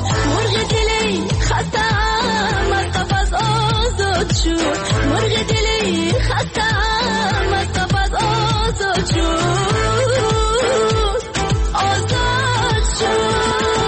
مرغ دلی خستم از قفس آزاد شد، مرغ دلی خستم از قفس آزاد شد، آزاد شد.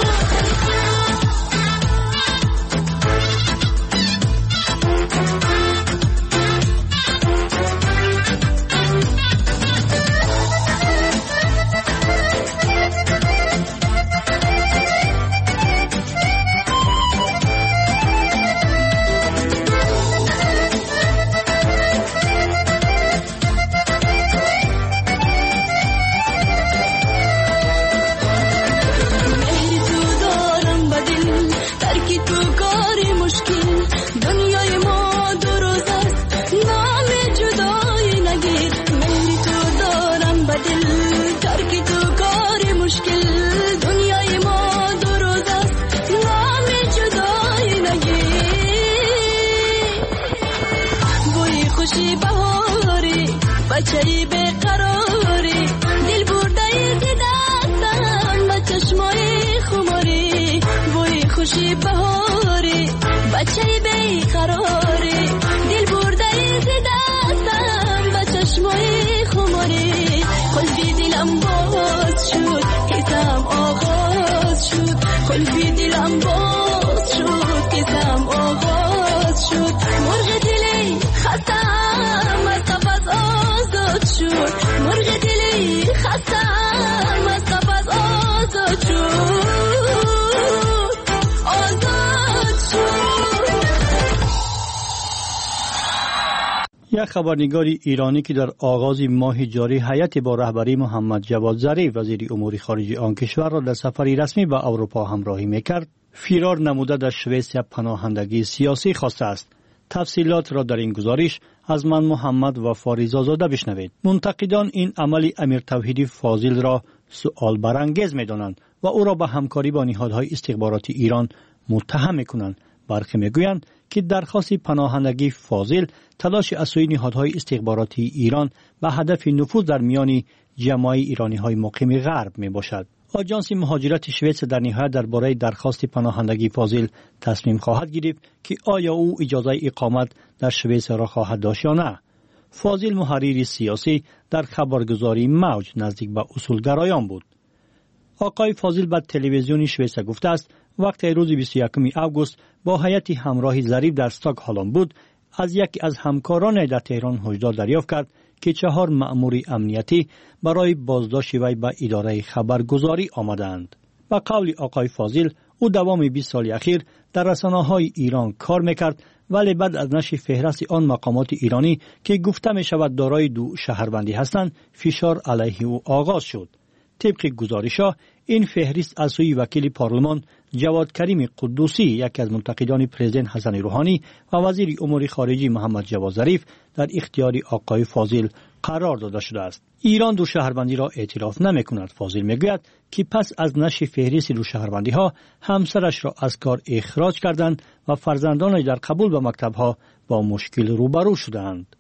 بچه‌ای بیقراری دل برده دستم با چشمای خماری، وای خوشی بهاری بچه‌ای بیقراری دل برده دستم با چشمای خماری، قلبی دلم باز شد کسم آغاز شد، قلبی دلم باز شد کسم آغاز شد، مرغ دلی خستم از قفس آزاد شد، مرغ دلی خستم از قفس آزاد شد، آزاد شد. یک خبرنگار ایرانی که در آغاز ماه جاری هیئت با رهبری محمد جواد ظریف وزیر امور خارجه آن کشور را در سفری رسمی به اروپا همراهی میکرد، فرار نموده در سوئیس پناهندگی سیاسی خواسته است. تفصیلات را در این گزارش از من محمد و فاریزا زاده بشنوید. منتقدان این عمل امیر توحیدی فاضل را سؤال برانگیز می‌دانند و او را به همکاری با نهادهای استخباراتی ایران متهم می‌کنند. برخی می‌گویند که درخواست پناهندگی فاضل تلاش از سوی نهادهای استخباراتی ایران به هدف نفوذ در میان جماعت ایرانی‌های مقیم غرب میباشد. آژانس مهاجرت سوئیس در نهایت درباره درخواست پناهندگی فاضل تصمیم خواهد گرفت که آیا او اجازه اقامت در سوئیس را خواهد داشت یا نه. فاضل محرر سیاسی در خبرگزاری موج نزدیک به اصولگرایان بود. آقای فاضل به تلویزیون سوئیس گفته است وقتی روز 21 اوگوست با هیئت همراه ظریف در استکهلم بود، از یکی از همکاران در تهران هشدار دریافت کرد که 4 مأمور امنیتی برای بازداشت وی به اداره خبرگزاری آمدند. با قول آقای فاضل، او دوام 20 سال اخیر در رسانه‌های ایران کار میکرد، ولی بعد از نشر فهرست آن مقامات ایرانی که گفته می شود دارای 2 شهروندی هستند، فشار علیه او آغاز شد. طبق گزارش‌ها این فهرست از سوی وکیل پارلمان جواد کریم قدوسی، یکی از منتقدان پرزیدنت حسن روحانی و وزیر امور خارجه محمد جواد ظریف، در اختیار آقای فاضل قرار داده شده است. ایران 2 شهروندی را اعتراف نمی‌کند. فاضل میگوید که پس از نشر فهرست 2 شهروندی‌ها همسرش را از کار اخراج کردند و فرزندانش در قبول به مکتب‌ها با مشکل روبرو شدند.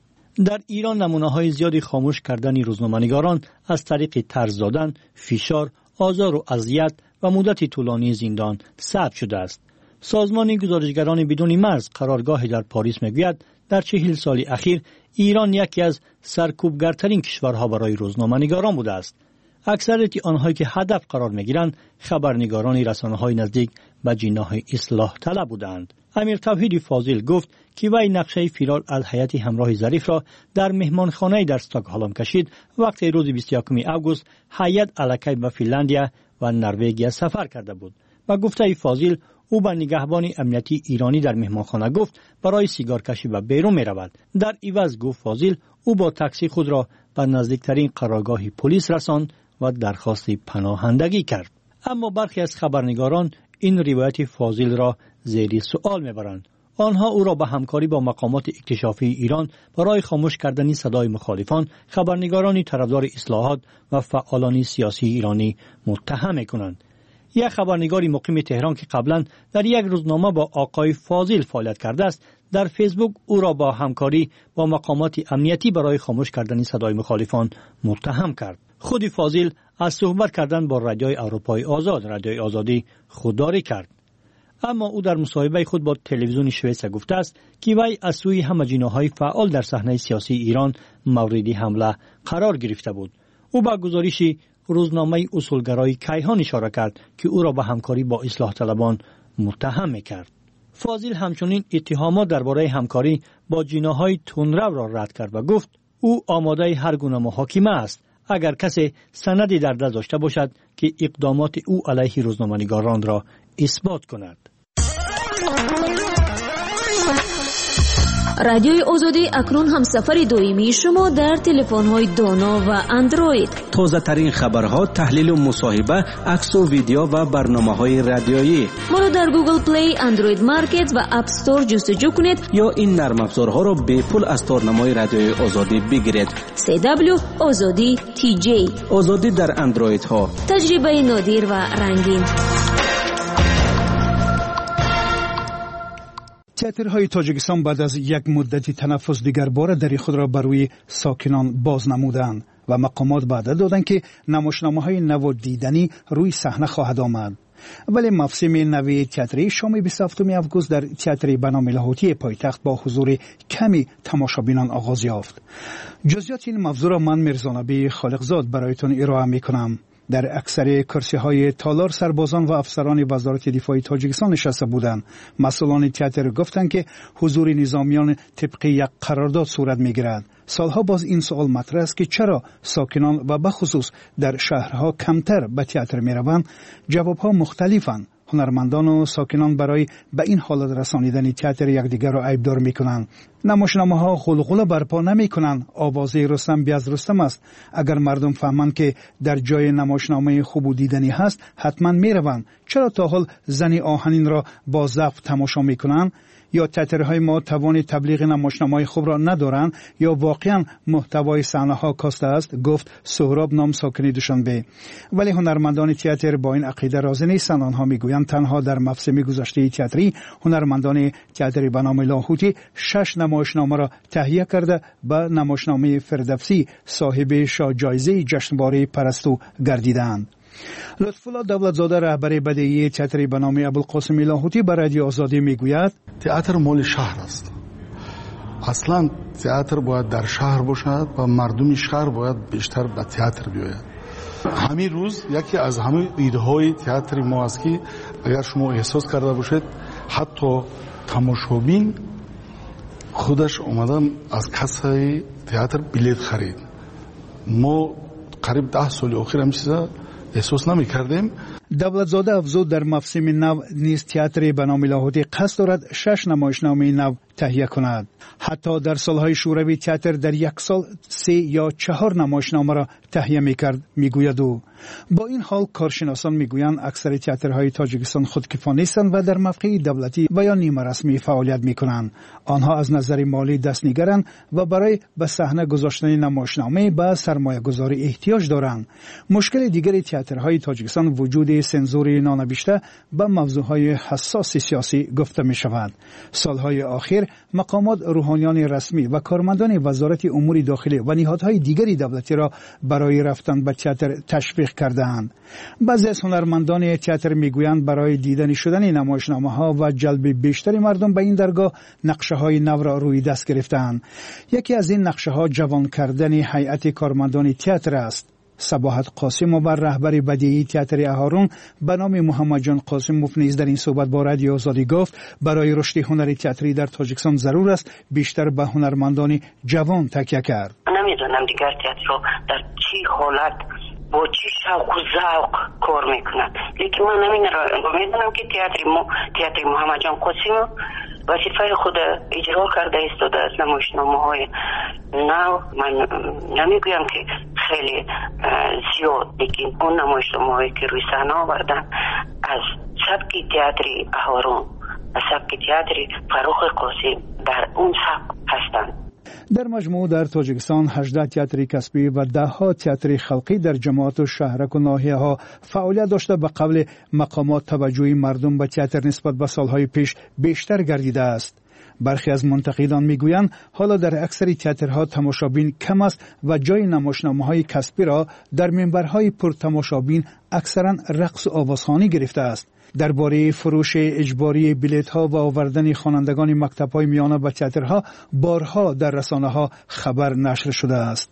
در ایران نمونه‌های زیادی خاموش کردن روزنامه‌نگاران از طریق طرد دادن، فشار، آزار و اذیت و مدت طولانی زندان ثبت شده است. سازمان گزارشگران بدون مرز قرارگاه در پاریس میگوید در 40 سال اخیر ایران یکی از سرکوبگرترین کشورها برای روزنامه‌نگاران بوده است. اکثریت آنهایی که هدف قرار میگیرند خبرنگاران رسانه‌های نزدیک به جناح اصلاح طلب بودند. امیر توحیدی فاضل گفت که وی نقشه فرار از هیئت همراه ظریف را در مهمانخانه در استکهلم کشید وقتی روز 21 اوگوست هیئت الکی به فنلاندیا و نروژ سفر کرده بود. با گفته فاضل، او به نگهبان امنیتی ایرانی در مهمانخانه گفت برای سیگار کشی به بیرون می رود. در عوض گفت فاضل او با تاکسی خود را به نزدیکترین قرارگاه پلیس رساند و درخواست پناهندگی کرد. اما برخی از خبرنگاران این روایت فاضل را زیر سؤال میبرند. آنها او را به همکاری با مقامات اکتشافی ایران برای خاموش کردن صدای مخالفان، خبرنگاران طرفدار اصلاحات و فعالان سیاسی ایرانی متهم میکنند. یک خبرنگاری مقیم تهران که قبلا در یک روزنامه با آقای فاضل فعالیت کرده است، در فیسبوک او را با همکاری با مقامات امنیتی برای خاموش کردن صدای مخالفان متهم کرد. خود فاضل از صحبت کردن با رادیوی اروپای آزاد، رادیوی آزادی خودداری کرد. اما او در مصاحبه خود با تلویزیون شوئیس گفته است که وی از سوی همه‌جانبه‌های فعال در صحنه سیاسی ایران مورد حمله قرار گرفته بود. او با گزارش روزنامه اصولگرای کیهان اشاره کرد که او را به همکاری با اصلاح طلبان متهم می‌کرد. فاضل همچنین اتهامات درباره همکاری با جناح‌های تندرو را رد کرد و گفت او آماده هر گونه محاکمه است اگر کسی سندی در دست داشته باشد که اقدامات او علیه روزنامه‌نگاران را اثبات کند. رادیوی آزادی اکنون هم سفر دائمی شما در تلفن‌های دانا و اندروید. تازه ترین خبرها، تحلیل و مصاحبه، عکس و ویدیو و برنامه‌های رادیویی. ما را در گوگل پلی، اندروید مارکت و اپ استور جستجو کنید یا این نرم افزارها را به پول از تورنمای رادیوی آزادی بگیرید. CW آزادی TJ آزادی در اندروید ها. تجربه نادر و رنگین. تئاترهای تاجیکستان بعد از یک مدتی تنفس دیگر بار دری خود را بر روی ساکنان باز نمودند و مقامات وعده دادند که نمایشنامه‌های نو دیدنی روی صحنه خواهد آمد. ولی موسم نوی تئاتری شام 27 اوگوست در تئاتر بنام لاهوتی پایتخت با حضور کمی تماشابینان آغاز یافت. جزئیات این موضوع را من میرزانبی خالقزاد برایتان ارائه میکنم. در اکثر کرسی‌های تالار سربازان و افسران وزارت دفاع تاجیکستان نشسته بودند. مسئولان تئاتر گفتند که حضور نظامیان طبق یک قرارداد صورت می‌گیرد. سالها باز این سوال مطرح است که چرا ساکنان و به خصوص در شهرها کمتر به تئاتر می‌روند؟ جواب‌ها مختلفند. هنرمندان و ساکنان برای به این حالت رسانیدن تئاتر یکدیگر را عیبدار می‌کنند. نمایشنامه‌ها غلغله برپا نمی‌کنند. آوازه رستم بیاز رستم است. اگر مردم فهمند که در جای نمایشنامه خوب و دیدنی هست، حتما می‌روند. چرا تا حال زن آهنین را با ضعف تماشا می‌کنند؟ یا تئاترهای ما توان تبلیغ نمایشنامه‌های خوب را ندارند یا واقعا محتوای صحنه‌ها کاسته است، گفت سهراب نام ساکن دوشنبه. ولی هنرمندان تئاتر با این عقیده راضی نیستند. آنها میگویند تنها در موسم گذشته تئاتری هنرمندان تئاتر به نام لاهوتی 6 نمایشنامه را تهیه کرده به نمایشنامه فردوسی صاحب جایزه جشنواره پرستو گردیدند. لطفالله دولتزاده رهبر بدیهی تئاتر به نام ابوالقاسم لاهوتی به رادیو آزادی میگوید تئاتر مال شهر است. اصلا تئاتر باید در شهر باشد و مردم شهر باید بیشتر به تئاتر بیاید. همین روز یکی از همه ایده های تئاتر ما است که اگر شما احساس کرده باشید حتی تماشابین خودش اومدن از کاسه تئاتر بلیط خرید. ما قریب 10 سال اخیر هم چیزا احساس نمی کردیم. دولتزاده افزود در موسم نو نیز تئاتر به نام لاهوتی قصد دارد 6 نمایشنامه نو تهیه کند. حتی در سالهای شوروی تئاتر در یک سال 3 یا 4 نمایشنامه را تهیه میکرد، میگوید او. با این حال کارشناسان میگویند اکثر تئاترهای تاجیکستان خودکفا نیستند و در موقع دولتی و یا نیمه رسمی فعالیت میکنند. آنها از نظر مالی دستنیگرند و برای به صحنه گذاشتن نمایشنامه به سرمایه گذاری احتیاج دارند. مشکل دیگری تئاترهای تاجیکستان وجود سنزور نانوشته به موضوعهای حساس سیاسی گفته می شود. سالهای آخر مقامات روحانیان رسمی و کارمندان وزارت امور داخلی و نهادهای دیگری دولتی را برای رفتن به تئاتر تشویق کردند. بعضی از هنرمندان تئاتر میگویند برای دیدن شدن نمایشنامه‌ها و جلب بیشتر مردم به این درگاه نقشه‌های نو را روی دست گرفتند. یکی از این نقشه‌ها جوان کردن هیئت کارمندان تئاتر است. صباحت قاسم و رهبر بدیهی تئاتر اهارون به نام محمد جان قاسم نیز در این صحبت با رادیو آزادی گفت برای رشد هنر تئاتری در تاجیکستان ضرور است بیشتر به هنرمندان جوان تکیه کرد. نمیدونم دیگر تئاتر رو در چی حالت با چی شوق و ذوق کار میکنن، لیکن من میدونم که تئاتر محمد جان قاسم وظیفه خود اجرا کرده ایستاده از نمایشنامه‌های نو. من نمیگویم که خیلی زیاد، لیکن اون نمایشنامه‌هایی که روی صحنه آوردن از سبک تئاتر اهارون و سبک تئاتر فروخ قاسم در اون سبک هستند. در مجموع در تاجیکستان 18 تئاتر کسبی و 10 تئاتر خلقی در جماعت و شهرک و ناحیه ها فعالیت داشته به قبل مقامات توجه مردم به تئاتر نسبت به سالهای پیش بیشتر گردیده است. برخی از منتقدان میگویند حالا در اکثر تئاترها تماشابین کم است و جای نمایشنامه‌های کسبی را در منبرهای پرتماشابین اکثرا رقص و آوازخوانی گرفته است. درباره فروش اجباری بلیط‌ها و آوردن خوانندگان مکتب‌های میانه به تئاترها بارها در رسانه‌ها خبر نشر شده است.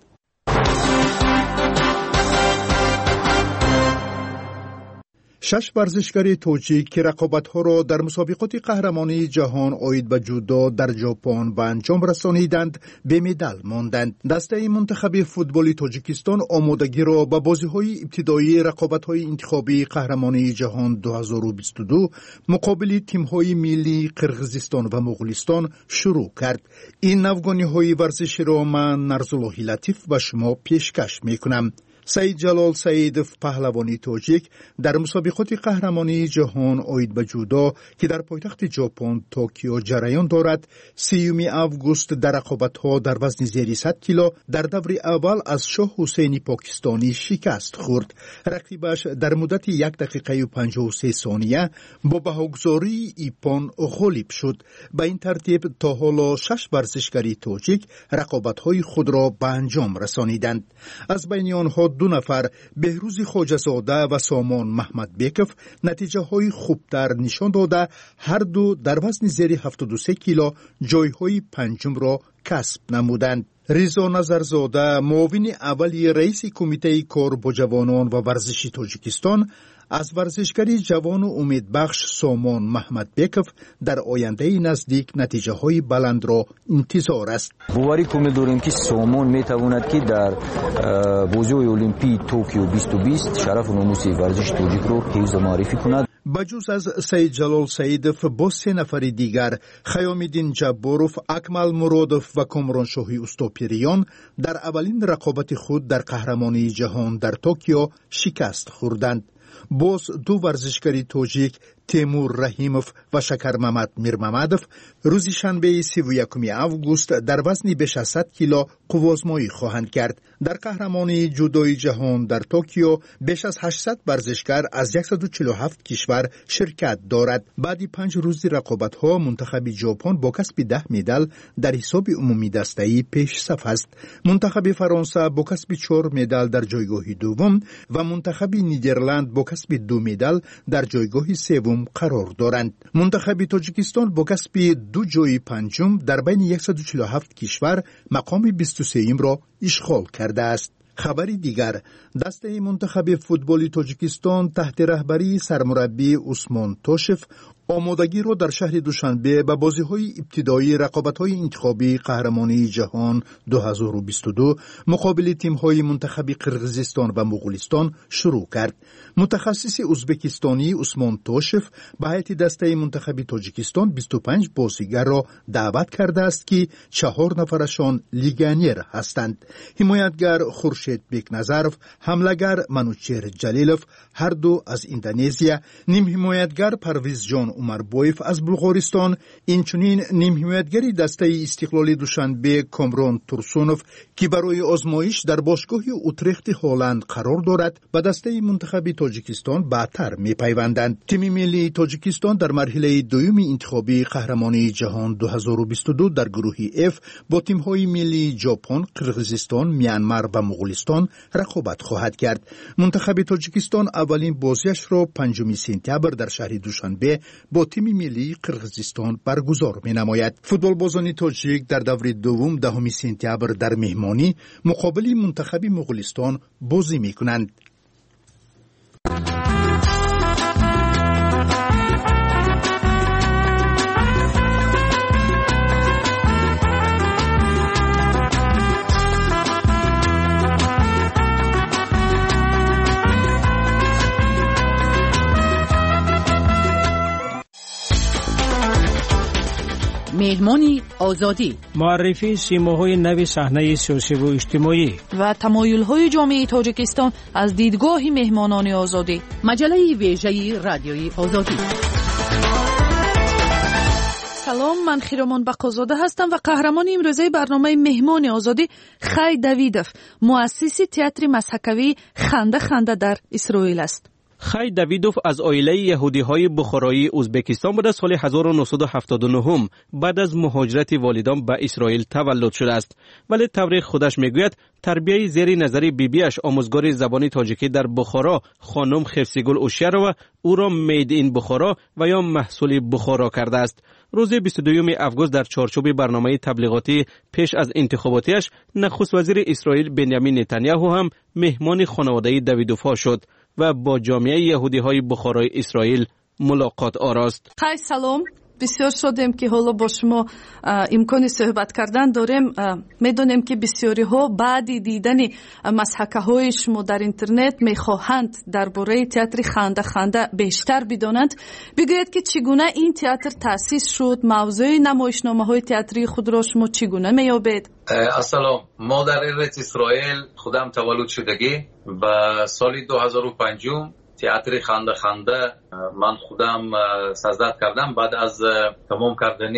6 ورزشکار توجیک که رقابت‌ها را در مسابقات قهرمانی جهان آید به جودو در ژاپن به انجام رسانیدند به مدال ماندند. دسته منتخب فوتبال تاجیکستان آمادگی را به بازی‌های ابتدایی رقابت‌های انتخابی قهرمانی جهان 2022 مقابل تیم‌های ملی قرقیزستان و مغولستان شروع کرد. این نوگانی‌های ورزشی را من نرزالله لطیف به شما پیشکش می‌کنم. سید جلال سیدف پهلوانی تاجیک در مسابقات قهرمانی جهان آید به جودو که در پایتخت ژاپن توکیو جریان دارد 30 آگوست در رقابت‌ها در وزن زیر 100 کیلو در دور اول از شاه حسین پاکستانی شکست خورد. رقیبش در مدت 1 دقیقه و 53 ثانیه با بهاگذاری ایپان غالب شد. به این ترتیب تا حالا 6 ورزشکار تاجیک رقابت‌های خود را به انجام رسانیدند. از بین آنها 2 نفر بهروز خواجه‌زاده و سامان محمد بیکف نتیجه های خوبتر نشان داده هر دو در وزن زیر 73 کیلو جایهای پنجم را کسب نمودند. رضا نظرزاده معاون اولی رئیس کمیته کار با جوانان و ورزشی تاجیکستان از ورزشکاری جوان و امیدبخش سامان محمد بیکف در آینده نزدیک نتیجه های بلند را انتظار است. باوری داریم که سامان میتواند که در بازی‌های المپیک توکیو 2020 شرف و ناموس ورزش تاجیک را حفظ و معرفی کند. بجز از سید جلال سیدف با 3 نفر دیگر خیام‌الدین جباروف، اکمل مرادوف و کامران شاهی استوپیریان در اولین رقابت خود در قهرمانی جهان در توکیو شکست خوردند. باز 2 ورزشکاری تاجیک تیمور رحیموف و شکر محمد میرمحمدوف روز شنبه 31 آگوست در وزن بیش از 100 کیلو قوازمایی خواهند کرد. در قهرمانی جودوی جهان در توکیو بیش از 800 ورزشکار از 147 کشور شرکت دارد. بعد 5 روز رقابت‌ها منتخب ژاپن با کسب 10 مدال در حساب عمومی دسته‌ای پیش صف است. منتخب فرانسه با کسب 4 مدال در جایگاه دوم و منتخب نیدرلند با کسب 2 مدال در جایگاه سوم قرار دارند. منتخب تاجیکستان با کسب 2 جای پنجم در بین 147 کشور مقام 23ام را اشغال کرده است. خبری دیگر، دسته منتخب فوتبال تاجیکستان تحت رهبری سرمربی عثمان توشف آمادگی را در شهر دوشنبه به بازی‌های ابتدایی رقابت‌های انتخابی قهرمانی جهان 2022 مقابل تیم‌های منتخب قرقیزستان و مغولستان شروع کرد. متخصص ازبکستانی عثمان توشف به هیئت دسته منتخب تاجیکستان 25 بازیگر را دعوت کرده است که 4 نفرشان لیگانیر هستند. حمایتگر خورشید بیکنظرف، حمله‌گر منوچهر جلیلوف هر دو از اندونزیا، نیم حمایتگر پرویز جان عمربویف از بلغارستان، اینچنین نیم حمایتگری دسته استقلال دوشنبه کامران تورسونوف که برای آزمایش در باشگاه اوترخت هلند قرار دارد به دسته منتخب تاجیکستان بعدتر می‌پیوندند. تیم ملی تاجیکستان در مرحله دوم انتخابی قهرمانی جهان 2022 در گروه F با تیم‌های ملی ژاپن، قرقیزستان، میانمار و مغولستان رقابت خواهد کرد. منتخب تاجیکستان اولین بازیش را 5 سپتامبر در شهر دوشنبه با تیم ملی قرقیزستان برگزار می‌نماید. فوتبال بازان تاجیک در دور دوم 10 سپتامبر در مهمانی مقابل منتخب مغولستان بازی می‌کنند. مهمانی آزادی، معرفی سیماهای نو صحنه سیاسی و اجتماعی و تمایل‌های جامعه تاجیکستان از دیدگاه مهمانان آزادی. مجله ویژه رادیوی آزادی. سلام، من خیرمان بقازاده هستم و قهرمان امروزه برنامه مهمان آزادی خی دویدوف، مؤسس تئاتر مسحکوی خنده خنده در اسرائیل است. خی دویدوف از عائله یهودی‌های بخارایی ازبکستان بود. سال 1979 بعد از مهاجرت والدان به اسرائیل تولد شده است، ولی تاریخ خودش میگوید تربیت زیر نظر بیبیش آموزگار زبان تاجیکی در بخارا خانم خفسیگل اوشیرova او را مید این بخارا و یا محصول بخارا کرده است. روز 22 آگوست در چارچوب برنامه تبلیغاتی پیش از انتخاباتیش نخست وزیر اسرائیل بنیامین نتانیاهو هم مهمان خانواده دویدوف شد و با جامعه یهودی‌های بخارای اسرائیل ملاقات آراست. خیلی سلام، بسیار شدیم که حالا با شما امکان صحبت کردن داریم. میدونیم که بسیاری ها بعد دیدن مسحکه های شما در اینترنت میخواهند درباره تئاتر خنده خنده بیشتر بدانند. بگویید که چگونه این تئاتر تأسیس شد، موضوع نمایشنامه های تئاتری خود را شما چگونه میابید؟ السلام، ما در ایرت اسرائیل خودم تولد شدگی و سال 2005 تئاتر خنده خنده من خودم سازد کردم. بعد از تمام کردن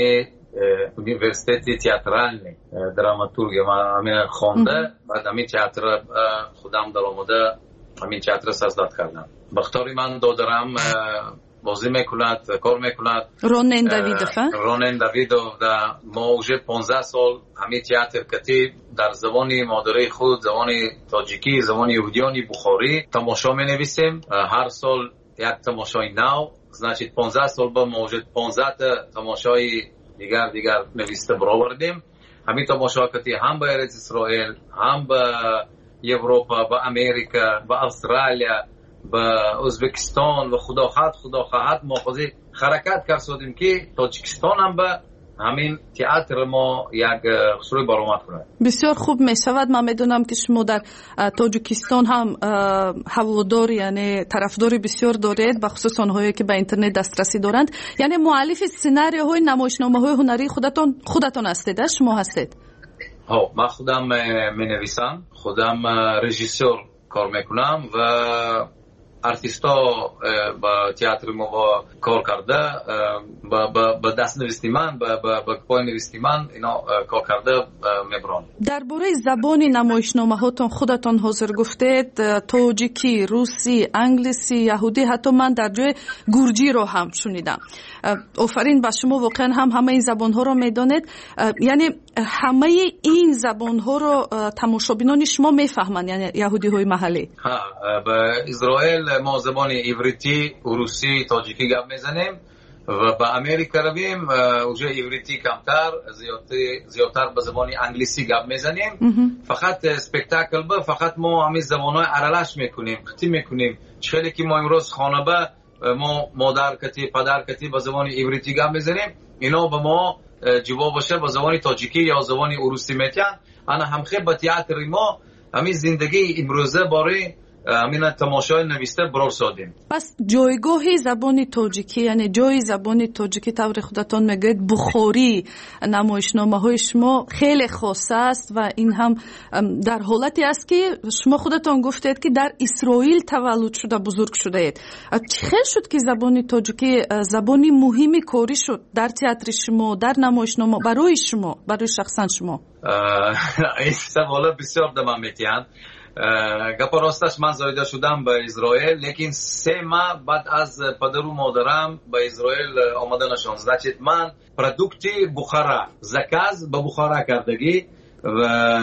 یونیورسیته تئاترال دراماتورگی من خوانده، بعد همین تئاتر خودم در آمده همین تئاتر سازد کردم. بختاری من دادرم بازی میکند، کار میکند. رونن دویدوف رونن دویدوف در ما اوجه 15 سال همین تئاتر کتیب در زبان مادری خود، زبان تاجیکی، زبان یهودیانی بخاری تماشا می نویسیم. هر سال یک تماشای نو، значит 15 سال با ما اوجه 15 تماشای دیگر نویسته برآوردیم. همین تماشا کتی هم به ارض اسرائیل، هم به اروپا، به امریکا، به استرالیا، با ازبکستان و خدا خواهد ما خودی حرکت کردیم که تاجیکستان هم به همین تئاتر ما یک خسروی برآمد کنه. بسیار خوب می شود. من میدونم که شما در تاجیکستان هم هوادار یعنی طرفدار بسیار دارید، به خصوص آنهایی که به اینترنت دسترسی دارند. یعنی مؤلف سناریوهای نمایشنامه‌های هنری خودتان هستید؟ شما هستید؟ ها، من خودم می نویسم، خودم رژیسور کار میکنم و ارتیستا با تئاتر ما با کار کرده، با دست نویستی من، با پای نویستی من اینا کار کرده میبران. درباره زبان نمایشنامه هاتون خودتان حاضر گفتید، تاجیکی، روسی، انگلیسی، یهودی، حتی من در جای گرجی رو هم شنیدم. آفرین به شما، واقعا هم همه این زبان ها رو میدانید. یعنی همه این زبان ها رو تماشابینان شما میفهمند، یعنی یهودی های محلی؟ ها، به اسرائیل ما زبان عبریتی، روسی، تاجیکی گپ میزنیم و به امریکا رویم اونجا عبریتی کمتر، زیادتر به زبان انگلیسی گپ میزنیم. فقط اسپکتاکل به فقط ما همین زبان‌های ارالش میکنیم، خطی میکنیم. چخیلی که ما امروز خانه به ما مادر کتی، پدر کتی به زبان عبریتی گپ میزنیم، اینا به ما جواب باشه به زبان تاجیکی یا زبان روسی میتن. انا هم خیلی با تئاتر ما همین زندگی امروزه برای همین تماشای نویسته برار سادیم. پس جایگاه زبان تاجیکی، یعنی جای زبان تاجیکی طور خودتان میگید بخاری نمایشنامه های شما خیلی خاص است و این هم در حالتی است که شما خودتان گفتید که در اسرائیل تولد شده، بزرگ شده اید. چه شد که زبان تاجیکی زبانی مهمی کاری شد در تئاتر شما، در نمایشنامه برای شما، برای شخصا شما؟ این سوال بسیار دمم میتیان. گپ راستش من زایده شدم به اسرائیل، لیکن 3 ماه بعد از پدر و مادرم به اسرائیل آمده نشون. значит من پروداکتی بخارا زکاز به بخارا کردگی و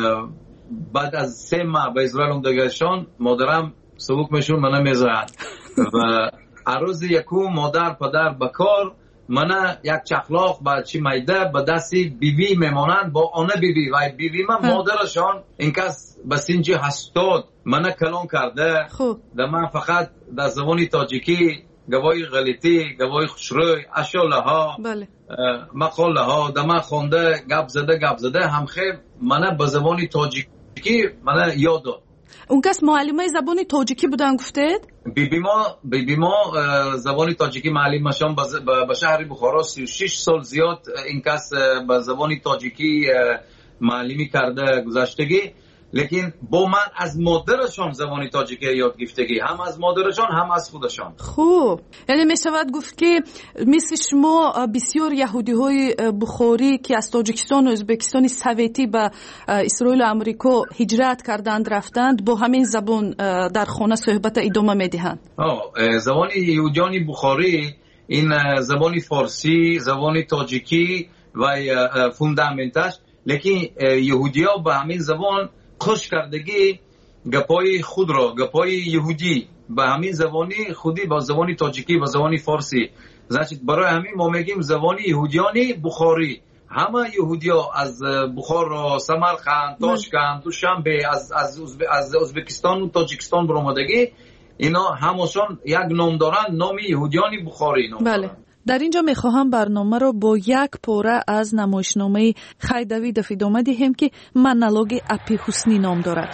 بعد از 3 ماه به اسرائیل اومدگشون مادرم سبوک میشون منو میذارن و روز یکم مادر پدر به کار منه یک چخلاق با چی میده به دستی بیبی میمانند با آنه بیبی و بیبی من مادرشان این کس به سنجی 80 منه کلون کرده. در من فقط در زبان تاجیکی گوای غلیطی، گوای خوشروی، اشاله ها، مقاله ها در من خونده گپ زده هم خیلی منه به زبان تاجیکی منه یاد داد. اون کس معلمه زبان تاجیکی بودن گفتید؟ بیبی ما زبان تاجیکی معلم شدن به شهر بخارا. 36 سال زیاد این کس به زبان تاجیکی معلمی کرده گذشتگی. لیکن با من از مادرشان زبان تاجیکی یاد گرفتگی، هم از مادرشان هم از خودشان. خوب، یعنی می شود گفت که مثل شما بسیار یهودی های بخاری که از تاجیکستان و ازبکستان سوویتی به اسرائیل و امریکا هجرت کردند رفتند، با همین زبان در خانه صحبت ادامه میدهند. زبان یهودیان بخاری این زبان فارسی، زبان تاجیکی و فوندامنتش، لیکن یهودی‌ها به همین زبان خوش کردگی گپای خود را، گپای یهودی به همین زبانی خودی، با زبانی تاجیکی و زبانی فارسی. برای همین ما میگیم زبانی یهودیانی بخاری. همه یهودی‌ها از بخار، سمرقند، تاشکند، دوشنبه، از ازبکستان و تاجیکستان برآمدگی، اینا همشون یک نام دارن، نام یهودیانی بخاری نام. بله. در اینجا میخواهم برنامه رو با یک پاره از نمایشنامه خیدوی ادامه دهیم که منالوگ اپی حسنی نام دارد.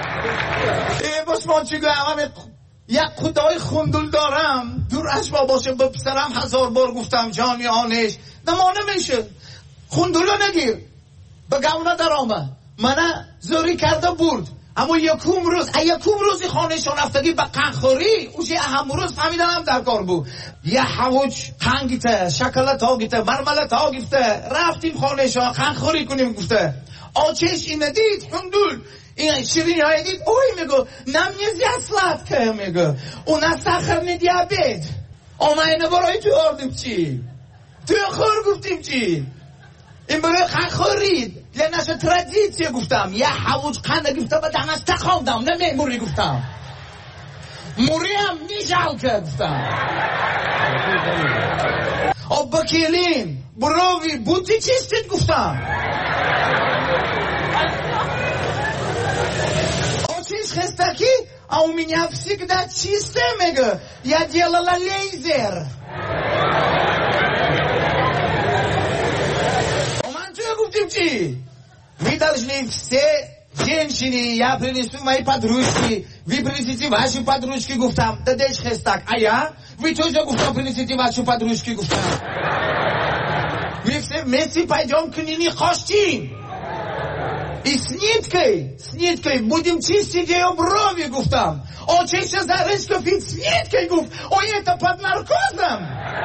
بسمان چیگو یک خدای خوندل دارم، دور اشبا باشه به پسرم 1000 بار گفتم جانی آنش نمانه میشه، خوندلو نگیر به گونه در آمد منه زوری کرده برد، اما یکم روزی خانهشان رفتگی به قنخوری اوشی اهم روز فهمیدم در کار بود، یه حوج قنگیته، شکلت آگیته، مرملت آگیته، رفتیم خانهشان قنخوری کنیم. گفته آچش این ندید هندول این شیرین های دید، اوی میگو نمیزی اصلات که میگو اونا سخر ندیابید اما اینه برای تو آردیم چی توی خور گفتیم چی این برای قنخورید لنش ترادیسیه گفتم، یه حوج قنده گفته به دنش تخوندم نمی موری گفتم، موری هم نیجال که گفتم آب بکیلین بروی بودی چیستید گفتم، آچیش خستکی او می نفسی که در چیسته میگه یا دیلالا لیزر گفتیم چی؟ Вы должны все женщины, я принесу мои подружки, вы принесите ваши подружки, гуфтам, да дешь хестак, а я? Вы тоже, гуфтам, принесите ваши подружки, гуфтам. Мы все вместе пойдем к Нине Хоштин. И с ниткой будем чистить ее брови, гуфтам. О, чеша за речков и с ниткой, гуф. Ой, это под наркозом.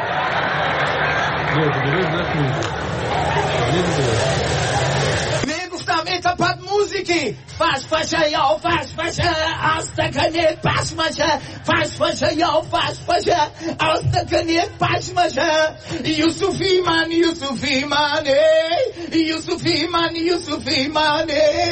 Это под музыки. Фаш-фаша, я фаш-фаша, астаканет паш-маша. Фаш-фаша, я фаш-фаша, астаканет паш-маша. Юсуфиман, Юсуфиман.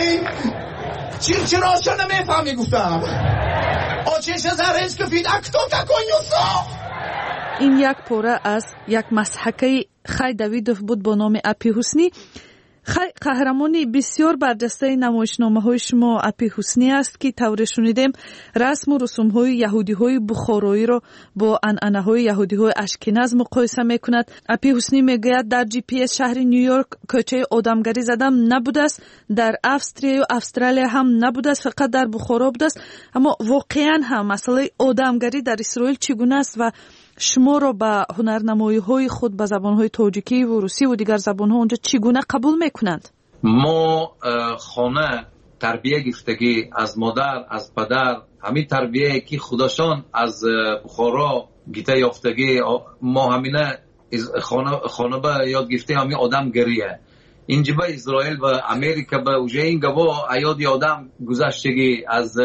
چرا نمیفهمی گفتم آچش زرش کفید اکتو تکن یوسف. این یک پاره از یک مسحکه خی دویدوف بود با نام اپی حسنی. قهرمانی بسیار برجسته نمایشنامه های شما اپی حسنی است که طور شنیدیم رسم و رسوم های یهودی های بخارایی را با عنعنه های یهودی های اشکناز مقایسه میکند. اپی حسنی میگوید در جی پی اس شهر نیویورک کوچه آدمگری زدم نبوده است، در استرالیا و استرالیا هم نبوده است، فقط در بخارا بوده است. اما واقعا هم مسئله آدمگری در اسرائیل چگونه است و شما را به هنرنمایی های خود به زبان های تاجیکی و روسی و دیگر زبان ها اونجا چگونه قبول میکنند؟ ما خانه تربیه گرفتگی از مادر از پدر، همین تربیه که خودشان از بخارا گیته یافتگی، ما همینه خانه به یاد گرفته همین آدم گریه. اینجا به اسرائیل و امریکا به اوجه این گواه ایاد آدم گذشتگی از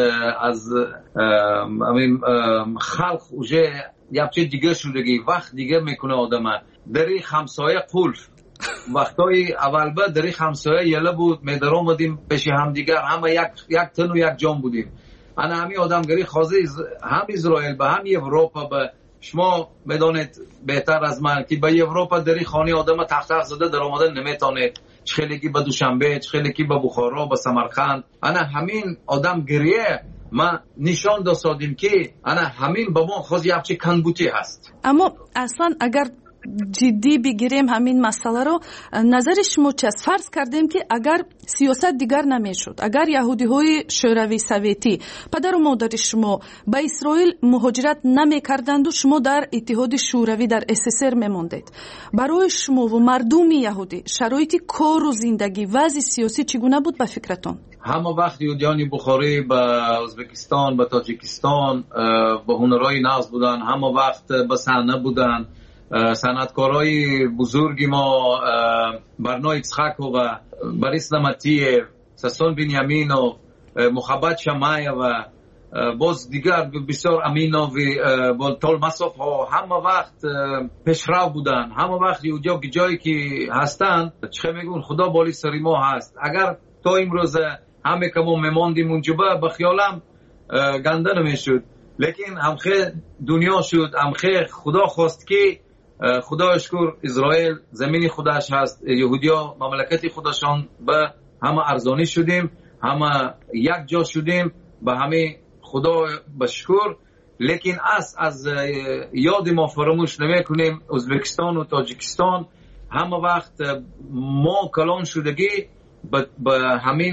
همین خلق اوجه یه دیگه شدگی وقت دیگه میکنه آدم. دری همسایه قلف وقتای اول با دری همسایه یله بود، میدر آمدیم پیش هم دیگر، همه یک تن و یک جان بودیم. انا همین آدمگری خازه هم اسرائیل به هم اروپا، به شما میدانید بهتر از من که به اروپا دری خانه آدم تخت زده در آمدن نمیتونید، خیلی به دوشنبه، خیلی به بخارا، به سمرقند. انا همین آدم گریه ما نشان دادیم که انا همین با ما خود یه چه کنبوتی هست. اما اصلا اگر جدی بگیریم همین مسئله رو، نظر شما چی است؟ فرض کردیم که اگر سیاست دیگر نمیشد، اگر یهودی های شوروی سوویتی پدر و مادر شما به اسرائیل مهاجرت نمیکردند و شما در اتحاد شوروی در SSR میموندید، برای شما و مردم یهودی شرایط کار و زندگی وضع سیاسی چگونه بود به فکرتون؟ همه وقت یهودیان بخاری به ازبکستان، به تاجیکستان به هنرهای ناز بودن، همه وقت به صحنه بودن. صنعتکارای بزرگی ما برنای یצחק و بریس نمتیف، ساسون بنیامینوف، محبت شمایه و باز دیگر بسیار امینوف و تولماسوف ها همه وقت پیشرو بودن. همه وقت یهودیا جایی که هستن چه میگون خدا بالی سری ما هست. اگر تا امروز همه که ما میماندیم اونجا به خیالم گنده نمیشد، لیکن همخه دنیا شد، همخه خدا خواست که خدا شکر اسرائیل زمین خودش هست، یهودیا مملکت خودشان به همه ارزانی شدیم، همه یک جا شدیم، به همه خدا بشکر. لیکن از یاد ما فراموش نمی کنیم ازبکستان و تاجیکستان همه وقت ما کلان شدگی به همین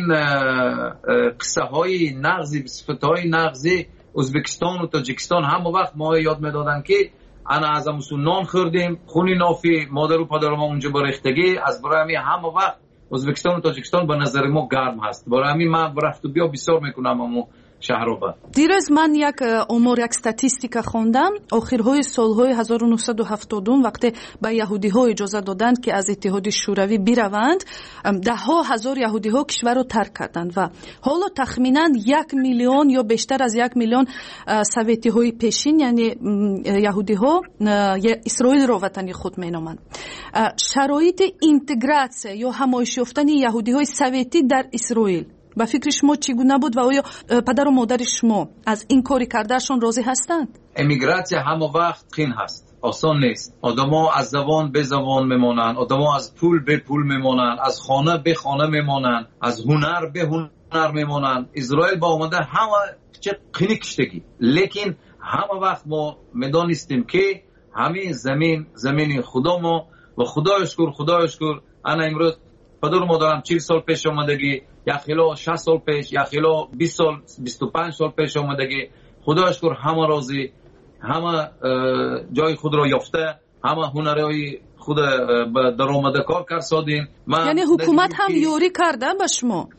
قصه های نغزی، صفت های نغزی ازبکستان و تاجیکستان همه وقت ما یاد میدادن که انا از همون نان خوردیم، خونی نافی مادر و پدر ما اونجا بریختگی. از برای همین همه وقت ازبکستان و تاجیکستان به نظر ما گرم هست. برای همین من رفت و بیا بسیار میکنم همون شهرابه. دیروز من یک امور، یک استاتستیکا خوندم. آخرهای سالهای 1970 وقتی به یهودی ها اجازه دادند که از اتحاد شوروی بروند، ده ها هزار یهودی ها کشور رو ترک کردند و حالا تخمینا 1 میلیون یا بیشتر از 1 میلیون سوویتی های پیشین، یعنی یهودی ها، اسرائیل رو وطن خود مینامند. شرایط اینتگراسیون یا همایش یافتن یهودی های سوویتی در اسرائیل با فکر شما چگونه بود و آیا پدر و مادر شما از این کاری کردهشون راضی هستند؟ امیگراتیا همه وقت قین هست، آسان نیست. آدما از زبان به زبان میمونن، آدما از پول به پول میمونن، از خانه به خانه میمونن، از هنر به هنر میمونن. اسرائیل با اومده همه چه قینی کشتگی، لیکن همه وقت ما میدانستیم که همین زمین خدا ما و خدا شکر انا امروز پدر مادرم 40 سال پیش اومدگی، یا خیلی 60 سال پیش، یا خیلی 20 سال 25 سال پیش اومدگی، خدا شکر همه راضی، همه جای خود را یافته، همه هنرهای خود به درآمد کار کردین. یعنی حکومت هم یوری کرده به شما؟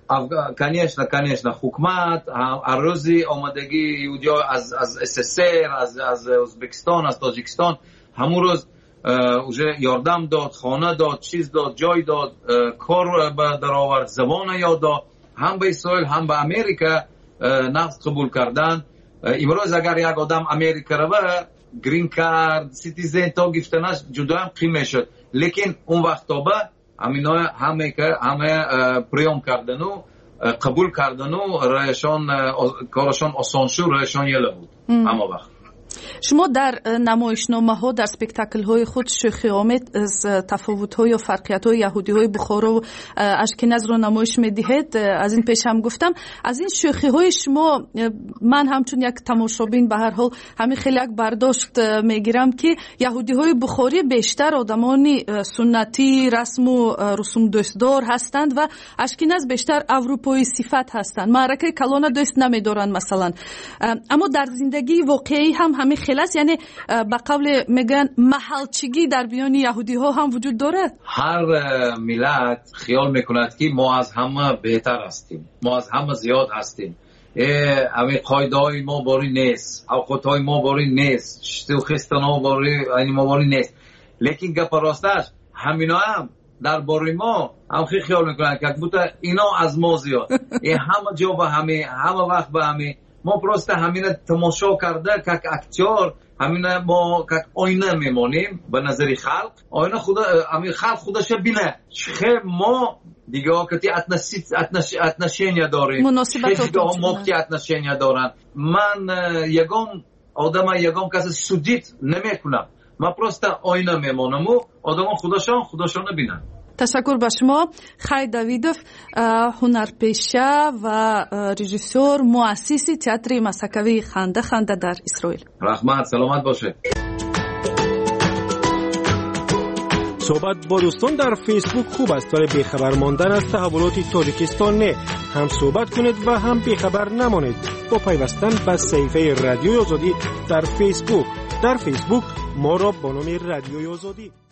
کنیشنا حکومت هر روزی آمدگی یهودیا از SSR، از ازبکستان، از تاجیکستان همون روز اوجه یاردم داد، خانه داد، چیز داد، جای داد، کار به در آورد، زبان یاد داد. هم به اسرائیل هم به امریکا نفت قبول کردن. امروز اگر یک آدم امریکا رو گرین کارد، سیتیزن تا گفتنش جدا هم قیمه شد، لیکن اون وقت تا به همه پریام کردن و قبول کردن و کارشان آسان شد، رایشان یله بود همه وقت. شما در نمایشنامه ها، در سپکتاکل های خود شوخی آمیز از تفاوت های و فرقیت های یهودی های بخارا و اشکناز رو نمایش میدهید. از این پیش هم گفتم از این شوخی های شما من همچون یک تماشابین به هر حال همین خیلی یک برداشت میگیرم که یهودی های بخاری بیشتر آدمانی سنتی، رسم و رسوم دوستدار هستند و اشکناز بیشتر اروپایی صفت هستند، معرکه کلان دوست نمیدارن مثلا. اما در زندگی واقعی هم همین خلاص، یعنی به قول میگن محلچگی در بیان یهودی ها هم وجود دارد. هر ملت خیال میکند که ما از همه بهتر هستیم، ما از همه زیاد هستیم، همین قاعده های ما باری نیست، اوقات های ما باری نیست، شوخستان ها باری ما باری نیست. لیکن گپ راستش همینا هم در باری ما هم خیال میکنند که اینا از ما زیاد. همه جا به همه وقت به همه ما پروسته همین تماشا کرده که اکتیار همین ما که آینه میمونیم به نظر خلق، آینه خدا همین خلق خودش بینه چه ما دیگه که اتنشینیا داریم، مناسبت دیگه ما که اتنشینیا دارن. من آدم یگام کسی سودیت نمیکنم، من پروسته آینه میمونم و آدم خودشان بینن. تشکر به شما خی دویدوف، هنرپیشه و رژیسور، مؤسس تئاتر مسکوی خنده در اسرائیل. رحمت سلامت باشه. صحبت با دوستان در فیسبوک خوب است ولی بیخبر ماندن از تحولات تاجیکستان نه. هم صحبت کنید و هم بیخبر نمانید با پیوستن به صفحه رادیوی آزادی در فیسبوک. ما را با نام رادیوی آزادی